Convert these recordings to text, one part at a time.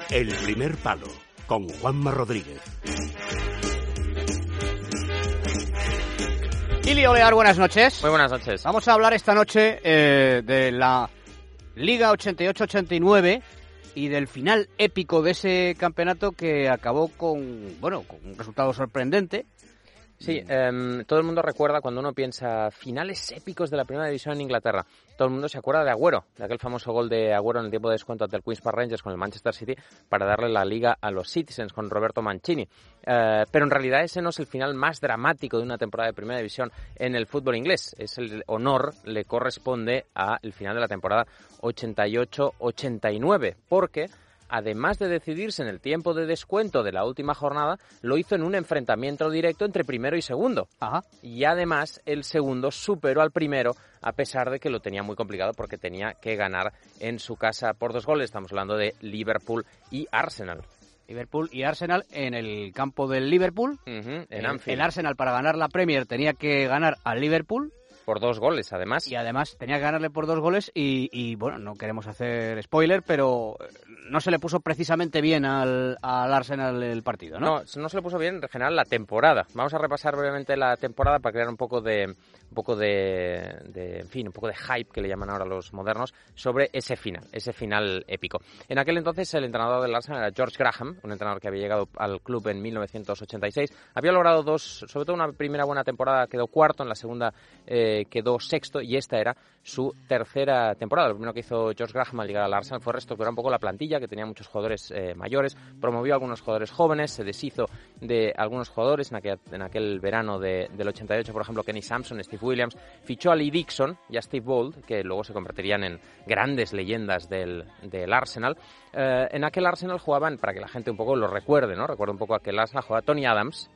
El primer palo, con Juanma Rodríguez. Ili Olear, buenas noches. Muy buenas noches. Vamos a hablar esta noche de la Liga 88-89 y del final épico de ese campeonato que acabó con un resultado sorprendente. Sí, todo el mundo recuerda cuando uno piensa finales épicos de la primera división en Inglaterra. Todo el mundo se acuerda de Agüero, de aquel famoso gol de Agüero en el tiempo de descuento ante el Queen's Park Rangers con el Manchester City para darle la liga a los Citizens con Roberto Mancini. Pero en realidad ese no es el final más dramático de una temporada de primera división en el fútbol inglés. El honor le corresponde al final de la temporada 88-89, porque además de decidirse en el tiempo de descuento de la última jornada, lo hizo en un enfrentamiento directo entre primero y segundo. Ajá. Y además el segundo superó al primero, a pesar de que lo tenía muy complicado porque tenía que ganar en su casa por 2 goles. Estamos hablando de Liverpool y Arsenal. Liverpool y Arsenal en el campo del Liverpool. En Anfield. El Arsenal, para ganar la Premier, tenía que ganar al Liverpool. Por 2 goles, además. Y además tenía que ganarle por 2 goles y bueno, no queremos hacer spoiler, pero no se le puso precisamente bien al Arsenal el partido, ¿no? No se le puso bien en general la temporada. Vamos a repasar brevemente la temporada para crear un poco de hype, que le llaman ahora los modernos, sobre ese final épico. En aquel entonces el entrenador del Arsenal era George Graham, un entrenador que había llegado al club en 1986. Había logrado sobre todo una primera buena temporada, quedó cuarto, en la segunda quedó sexto, y esta era su tercera temporada. Lo primero que hizo George Graham al llegar al Arsenal fue reestructurar un poco la plantilla, que tenía muchos jugadores mayores, promovió a algunos jugadores jóvenes, se deshizo de algunos jugadores en aquel verano del 88, por ejemplo, Kenny Sampson, Steve Williams, fichó a Lee Dixon y a Steve Bold, que luego se convertirían en grandes leyendas del Arsenal. En aquel Arsenal jugaban, para que la gente un poco lo recuerde, ¿no? Recuerda un poco aquel Arsenal, jugaba Tony Adams,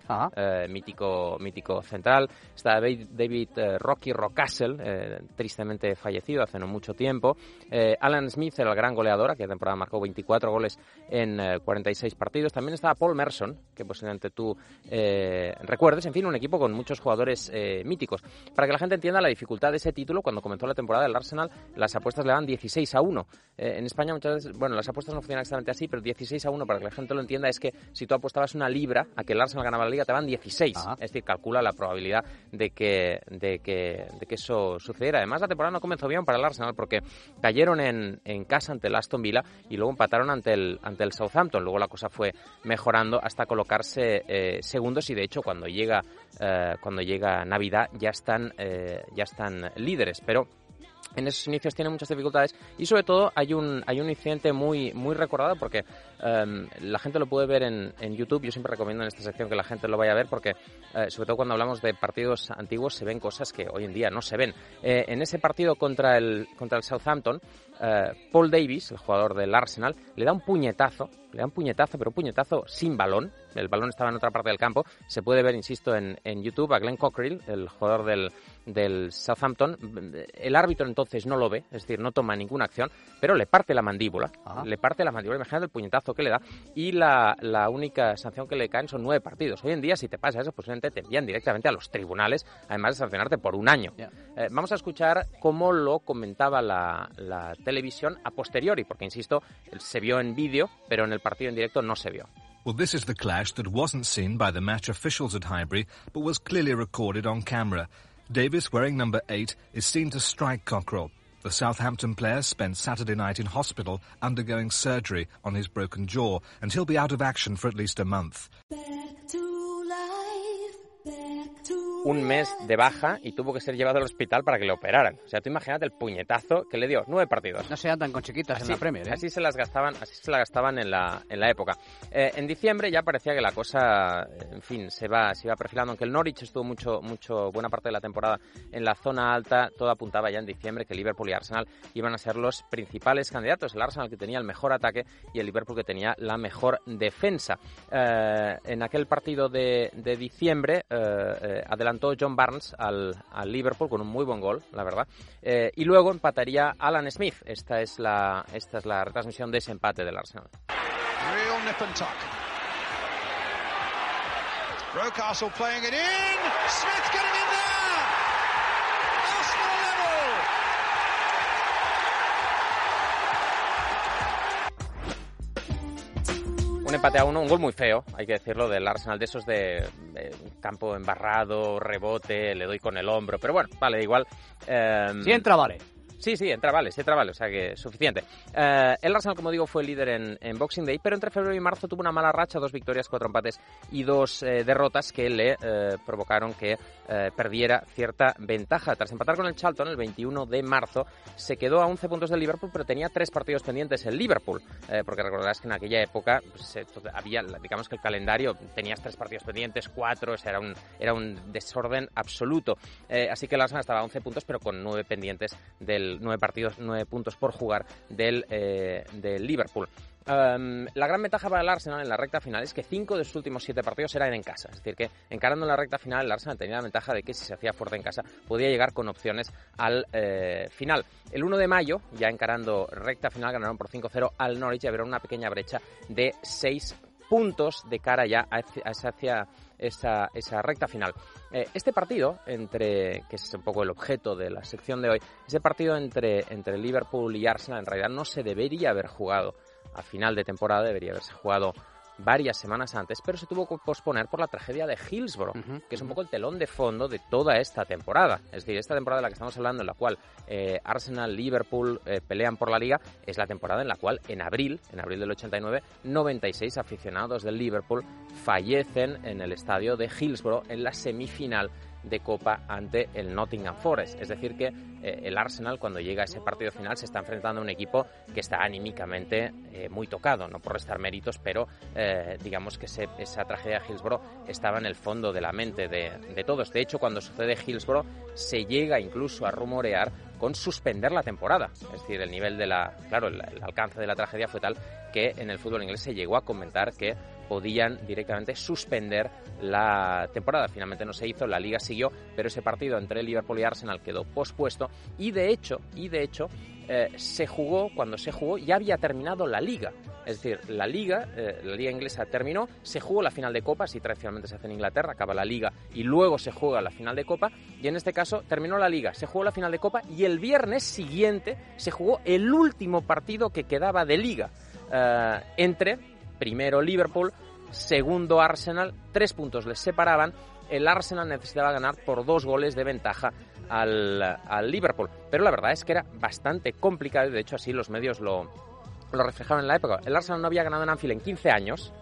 mítico central, está David Rocky Rocastle, tristemente fallecido hace no mucho tiempo, Alan Smith era el gran goleador, aquella temporada marcó 24 goles en 46 partidos, también estaba Paul Merson, que posiblemente tú recuerdes, en fin, un equipo con muchos jugadores míticos. Para que la gente entienda la dificultad de ese título, cuando comenzó la temporada del Arsenal, las apuestas le daban 16-1. En España muchas veces, las apuestas no funcionan exactamente así, pero 16-1, para que la gente lo entienda, es que si tú apostabas una libra a que el Arsenal ganaba la Liga, te van 16. Ajá. Es decir, calcula la probabilidad de que eso sucediera. Además, la temporada no comenzó bien para el Arsenal porque cayeron en casa ante el Aston Villa y luego empataron ante el Southampton. Luego la cosa fue mejorando hasta colocarse segundos, y de hecho cuando llega Navidad ya están líderes, pero en esos inicios tiene muchas dificultades, y sobre todo hay un incidente muy recordado, porque la gente lo puede ver en YouTube. Yo siempre recomiendo en esta sección que la gente lo vaya a ver, porque sobre todo cuando hablamos de partidos antiguos se ven cosas que hoy en día no se ven. En ese partido contra el Southampton, Paul Davis, el jugador del Arsenal, le da un puñetazo, pero un puñetazo sin balón. El balón estaba en otra parte del campo. Se puede ver, insisto, en YouTube, a Glenn Cockerill, el jugador del Southampton. El árbitro entonces no lo ve, es decir, no toma ninguna acción, pero le parte la mandíbula. Ajá. Imagínate el puñetazo que le da, y la única sanción que le caen son 9 partidos. Hoy en día, si te pasa eso, posiblemente te envían directamente a los tribunales, además de sancionarte por 1 año. Yeah. Vamos a escuchar cómo lo comentaba la televisión a posteriori, porque, insisto, se vio en vídeo, pero en el partido en directo no se vio. Well, this is the clash that wasn't seen by the match officials at Highbury, but was clearly recorded on camera. Davis, wearing number 8, is seen to strike Cockerell. The Southampton player spent Saturday night in hospital undergoing surgery on his broken jaw, and he'll be out of action for at least a month. Un mes de baja y tuvo que ser llevado al hospital para que le operaran. O sea, tú imagínate el puñetazo que le dio. 9 partidos. No se andan con chiquitas en la Premier, ¿eh? Así se la gastaban en la época. En diciembre ya parecía que la cosa, en fin, se iba perfilando. Aunque el Norwich estuvo buena parte de la temporada en la zona alta, todo apuntaba ya en diciembre que Liverpool y Arsenal iban a ser los principales candidatos. El Arsenal, que tenía el mejor ataque, y el Liverpool, que tenía la mejor defensa. En aquel partido de diciembre adelantó John Barnes al Liverpool con un muy buen gol, la verdad, y luego empataría Alan Smith. Esta es la retransmisión de ese empate del Arsenal. Real nip and tuck. Rocastle playing it in. Smith getting in there. Arsenal level. Un empate a 1, un gol muy feo, hay que decirlo, del Arsenal, de esos de campo embarrado, rebote, le doy con el hombro, pero bueno, vale, igual. Si entra, vale. Sí, entra, vale, o sea que suficiente. El Arsenal, como digo, fue líder en Boxing Day, pero entre febrero y marzo tuvo una mala racha, 2 victorias, 4 empates y 2 derrotas que le provocaron que perdiera cierta ventaja. Tras empatar con el Charlton el 21 de marzo, se quedó a 11 puntos del Liverpool, pero tenía 3 partidos pendientes el Liverpool, porque recordarás que en aquella época pues, había, digamos que el calendario, tenías 3 partidos pendientes, 4, o sea, era un desorden absoluto. Así que el Arsenal estaba a 11 puntos, pero con 9 pendientes 9 partidos, 9 puntos por jugar del Liverpool. La gran ventaja para el Arsenal en la recta final es que 5 de sus últimos 7 partidos eran en casa. Es decir, que encarando en la recta final el Arsenal tenía la ventaja de que si se hacía fuerte en casa podía llegar con opciones al final. El 1 de mayo, ya encarando recta final, ganaron por 5-0 al Norwich y abrieron una pequeña brecha de 6 puntos de cara ya hacia esa recta final. Este partido, que es un poco el objeto de la sección de hoy, ese partido entre Liverpool y Arsenal en realidad no se debería haber jugado a final de temporada, debería haberse jugado varias semanas antes, pero se tuvo que posponer por la tragedia de Hillsborough, que es un poco el telón de fondo de toda esta temporada. Es decir, esta temporada de la que estamos hablando, en la cual Arsenal, Liverpool pelean por la Liga, es la temporada en la cual en abril del 89, 96 aficionados del Liverpool fallecen en el estadio de Hillsborough en la semifinal de Copa ante el Nottingham Forest. Es decir que el Arsenal, cuando llega a ese partido final, se está enfrentando a un equipo que está anímicamente muy tocado, no por restar méritos, pero digamos que esa tragedia de Hillsborough estaba en el fondo de la mente de todos. De hecho, cuando sucede Hillsborough, se llega incluso a rumorear con suspender la temporada. Es decir, el nivel el alcance de la tragedia fue tal que en el fútbol inglés se llegó a comentar que podían directamente suspender la temporada. Finalmente no se hizo, la Liga siguió, pero ese partido entre Liverpool y Arsenal quedó pospuesto y de hecho se jugó, cuando se jugó ya había terminado la Liga. Es decir, la Liga inglesa terminó, se jugó la final de Copa, así tradicionalmente se hace en Inglaterra, acaba la Liga y luego se juega la final de Copa, y en este caso terminó la Liga, se jugó la final de Copa y el viernes siguiente se jugó el último partido que quedaba de Liga, entre primero Liverpool, segundo Arsenal, 3 puntos les separaban. El Arsenal necesitaba ganar por 2 goles de ventaja al Liverpool, pero la verdad es que era bastante complicado y de hecho así los medios lo reflejaban en la época. El Arsenal no había ganado en Anfield en 15 años.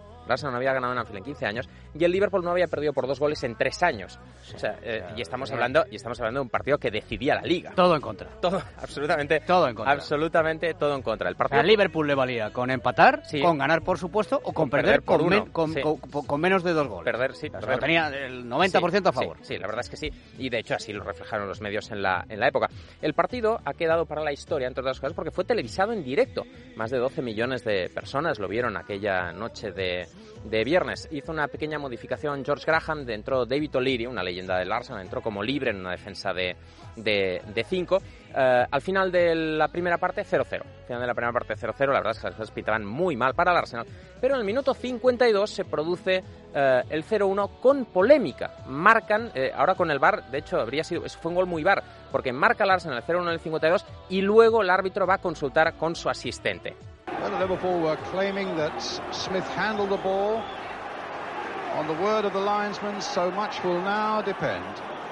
Y el Liverpool no había perdido por 2 goles en 3 años. O sea, y estamos hablando de un partido que decidía la Liga. Todo en contra. Absolutamente todo en contra. El partido al Liverpool le valía con empatar, sí, con ganar por supuesto, o con perder por con menos de 2 goles. Perder. Tenía el 90% a favor. Sí, la verdad es que sí. Y de hecho así lo reflejaron los medios en la época. El partido ha quedado para la historia, entre otras cosas, porque fue televisado en directo. Más de 12 millones de personas lo vieron aquella noche de viernes. Hizo una pequeña modificación George Graham, entró David O'Leary, una leyenda del Arsenal, entró como libre en una defensa de 5. Al final de la primera parte 0-0. La verdad es que las cosas pintaban muy mal para el Arsenal, pero en el minuto 52 se produce el 0-1 con polémica. Marcan, ahora con el VAR, de hecho fue un gol muy VAR, porque marca el Arsenal el 0-1 en el 52 y luego el árbitro va a consultar con su asistente. Well, Liverpool were claiming that Smith handled the ball. On the word of the linesman, so much will now depend.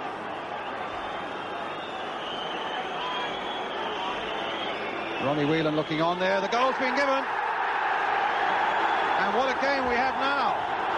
Ronnie Whelan looking on there. The goal's been given. And what a game we have now.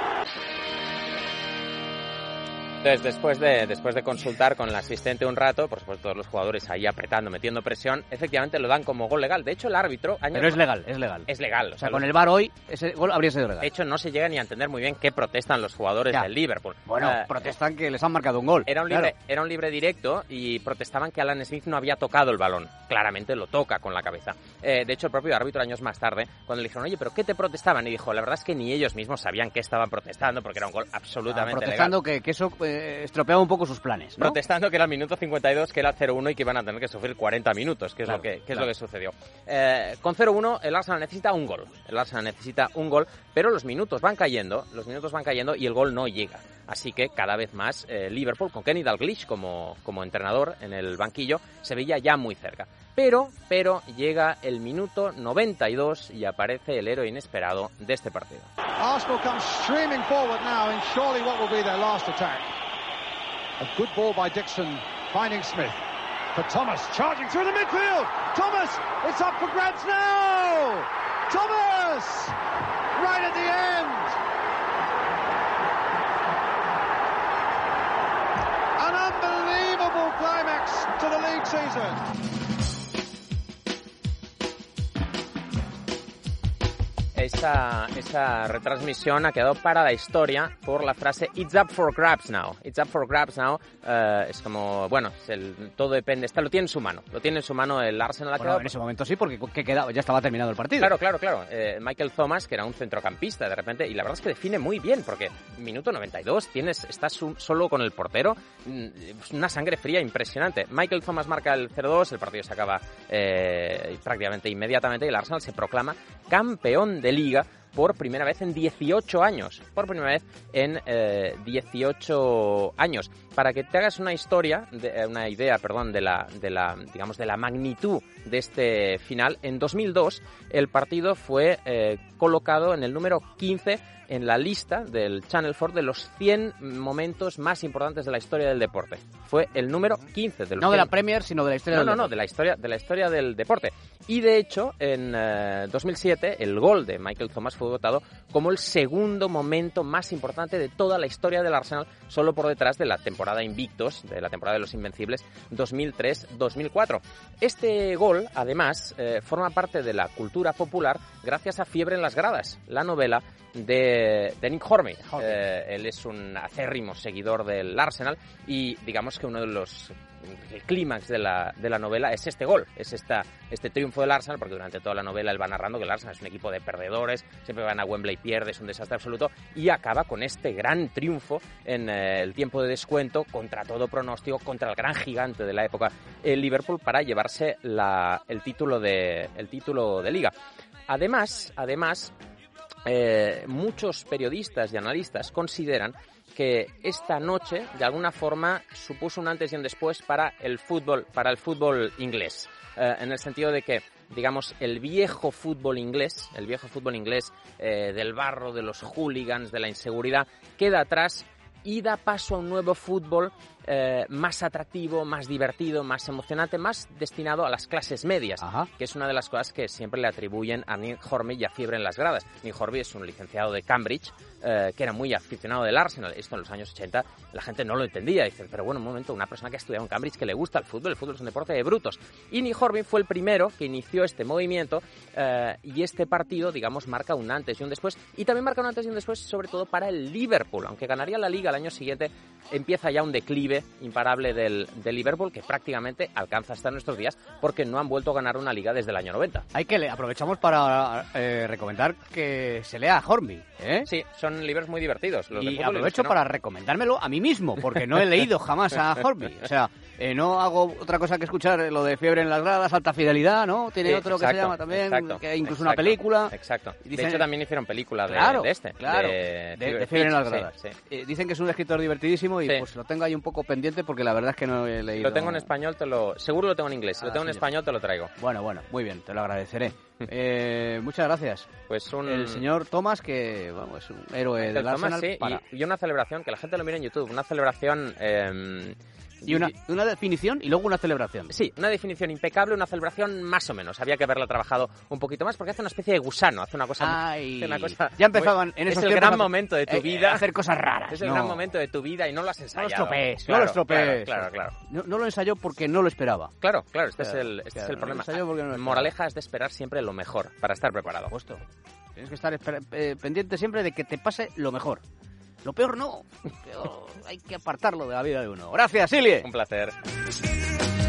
Entonces, después de consultar con el asistente un rato, por supuesto todos los jugadores ahí apretando, metiendo presión, efectivamente lo dan como gol legal. De hecho, el árbitro... Pero es legal. Es legal. O sea, con el VAR hoy, ese gol habría sido legal. De hecho, no se llega ni a entender muy bien qué protestan los jugadores del Liverpool. Bueno, protestan que les han marcado un gol. Era un libre directo y protestaban que Alan Smith no había tocado el balón. Claramente lo toca con la cabeza. De hecho, el propio árbitro, años más tarde, cuando le dijeron, oye, ¿pero qué te protestaban? Y dijo, la verdad es que ni ellos mismos sabían qué estaban protestando, porque era un gol absolutamente protestando legal. Que eso estropeaba un poco sus planes, ¿no? Protestando que era el minuto 52, que era 0-1 y que iban a tener que sufrir 40 minutos, que es lo que sucedió. Con 0-1 el Arsenal necesita un gol. Pero los minutos van cayendo y el gol no llega. Así que cada vez más Liverpool, con Kenny Dalglish como entrenador en el banquillo, se veía ya muy cerca. Pero llega el minuto 92 y aparece el héroe inesperado de este partido. Arsenal come streaming forward now in surely what will be their last attack. A good ball by Dixon, finding Smith. For Thomas, charging through the midfield. Thomas, it's up for grabs now. Thomas, right at the end. An unbelievable climax to the league season. Esa retransmisión ha quedado para la historia por la frase "It's up for grabs now". It's up for grabs now. Es como, bueno, todo depende. Lo tiene en su mano. Lo tiene en su mano el Arsenal. En ese momento sí, porque ya estaba terminado el partido. Claro. Michael Thomas, que era un centrocampista de repente, y la verdad es que define muy bien, porque minuto 92 estás solo con el portero, una sangre fría impresionante. Michael Thomas marca el 0-2, el partido se acaba prácticamente inmediatamente y el Arsenal se proclama campeón de Liga por primera vez en 18 años. Para que te hagas una idea de la magnitud de este final, en 2002 el partido fue colocado en el número 15 en la lista del Channel 4 de los 100 momentos más importantes de la historia del deporte. Fue el número 15 de los 100. No de la Premier, sino de la historia del deporte. No, de la historia del deporte. Y de hecho, en 2007, el gol de Michael Thomas fue votado como el segundo momento más importante de toda la historia del Arsenal, solo por detrás de la temporada invictos, de la temporada de los Invencibles 2003-2004. Este gol, además, forma parte de la cultura popular gracias a Fiebre en las gradas, la novela de Nick Hornby. Él es un acérrimo seguidor del Arsenal y digamos que uno de los clímax de la novela es este gol, es este triunfo del Arsenal, porque durante toda la novela él va narrando que el Arsenal es un equipo de perdedores, siempre van a Wembley, pierde, es un desastre absoluto, y acaba con este gran triunfo en el tiempo de descuento, contra todo pronóstico, contra el gran gigante de la época, el Liverpool, para llevarse el título de Liga. Además, muchos periodistas y analistas consideran que esta noche de alguna forma supuso un antes y un después para el fútbol inglés, en el sentido de que, digamos, el viejo fútbol inglés del barro, de los hooligans, de la inseguridad, queda atrás y da paso a un nuevo fútbol más atractivo, más divertido, más emocionante, más destinado a las clases medias. Ajá. Que es una de las cosas que siempre le atribuyen a Nick Hornby y a Fiebre en las gradas. Nick Hornby es un licenciado de Cambridge, que era muy aficionado del Arsenal. Esto en los años 80 la gente no lo entendía. Dice, pero bueno, un momento, una persona que ha estudiado en Cambridge, que le gusta el fútbol es un deporte de brutos. Y Nick Hornby fue el primero que inició este movimiento, y este partido, digamos, marca un antes y un después. Y también marca un antes y un después, sobre todo para el Liverpool. Aunque ganaría la Liga el año siguiente, empieza ya un declive imparable del Liverpool, que prácticamente alcanza hasta nuestros días, porque no han vuelto a ganar una Liga desde el año 90. Aprovechamos para recomendar que se lea a Hornby, ¿eh? Sí, son libros muy divertidos. Y aprovecho para recomendármelo a mí mismo, porque no he leído jamás a Hornby. O sea, no hago otra cosa que escuchar lo de Fiebre en las gradas, Alta Fidelidad, ¿no? Tiene otro que se llama también, que hay incluso una película. Exacto. Dicen, de hecho, también hicieron película de este. Claro, de Fiebre en las gradas. Sí. Dicen que es un escritor divertidísimo y pues lo tengo ahí un poco pendiente, porque la verdad es que no he leído. Lo tengo en español, seguro lo tengo en inglés. Si lo tengo en español, te lo traigo. Bueno, muy bien, te lo agradeceré. Muchas gracias. Pues el señor Thomas, que es un héroe del Arsenal. Sí, y una celebración, que la gente lo mire en YouTube, una celebración... Y una definición y luego una celebración. Sí, una definición impecable, una celebración más o menos. Había que haberla trabajado un poquito más, porque hace una especie de gusano, hace una cosa... ya empezaban en esos tiempos... Es el gran momento de tu vida. Hacer cosas raras. Es el gran momento de tu vida y no lo has ensayado. No lo estropees. Claro. No lo ensayó porque no lo esperaba. Claro, este es el problema. Moraleja es de esperar siempre lo mejor, para estar preparado. Justo. Tienes que estar pendiente siempre de que te pase lo mejor. Lo peor no. Hay que apartarlo de la vida de uno. Gracias, Ilie. Un placer.